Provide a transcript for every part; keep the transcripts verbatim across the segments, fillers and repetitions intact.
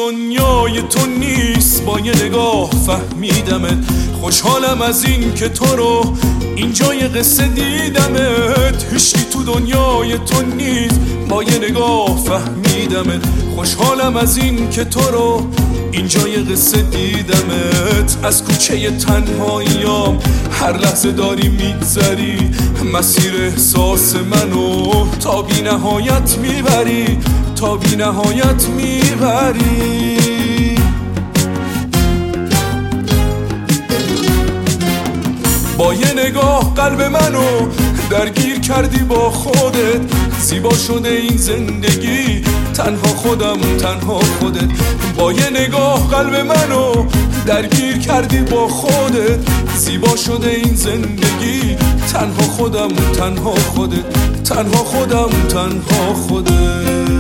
دنیای تو نیست، با یه نگاه فهمیدمت. خوشحالم از این که تو رو اینجای قصه دیدمت. هیچکی تو دنیای تو نیست، با یه نگاه فهمیدمت. خوشحالم از این که تو رو اینجای قصه دیدمت. از کوچه تنهاییام هر لحظه داری میگذری، مسیر احساس منو تا بی نهایت میبری، تا بی نهایت میبری. با یه نگاه قلب منو درگیر کردی با خودت. زیبا شده این زندگی، تنها خودم تنها خودت. با یه نگاه قلب منو درگیر کردی با خودت. زیبا شده این زندگی، تنها خودم تنها خودت. تنها خودم تنها خودت.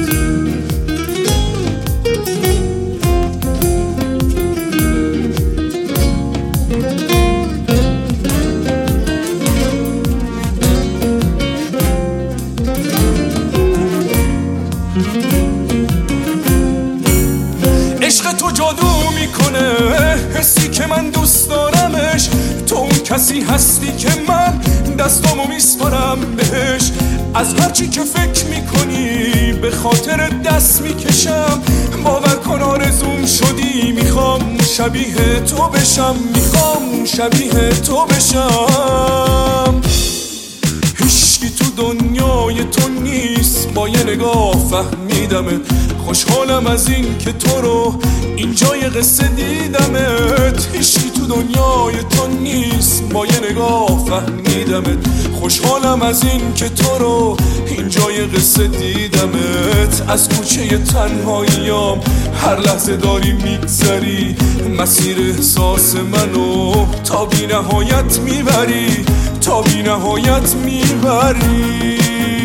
عشق تو جادو میکنه، حسی که من دوست دارمش. تو اون کسی هستی که من دستامو میسپارم بهش. از هرچی که فکر میکنی به خاطر دست میکشم. باور کن آرزوم شدی، میخوام شبیه تو بشم، میخوام شبیه تو بشم. هیچکی تو دنیای تو نیست، با یه نگاه فهمیدمت. خوشحالم از این که تو رو اینجای قصه دیدمت. هیچکی تو دنیای تو نیست، با یه نگاه فهمیدمت. خوشحالم از این که تو رو اینجای قصه دیدمت. از کوچه تنهاییام هر لحظه داری میگذری، مسیر احساس منو تا بی نهایت میبری، تا بی نهایت میبری.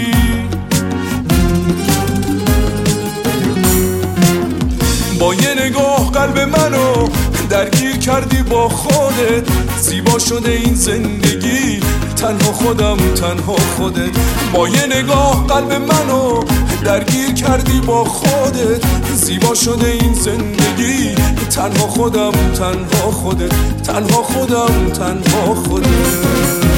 با یه نگاه قلب منو درگیر کردی با خودت. زیبا شده این زندگی، تنها خودم تنها خودت. با یه نگاه قلب منو درگیر کردی با خودت. زیبا شده این زندگی، تنها خودم تنها خودت. تنها خودم تنها خودت.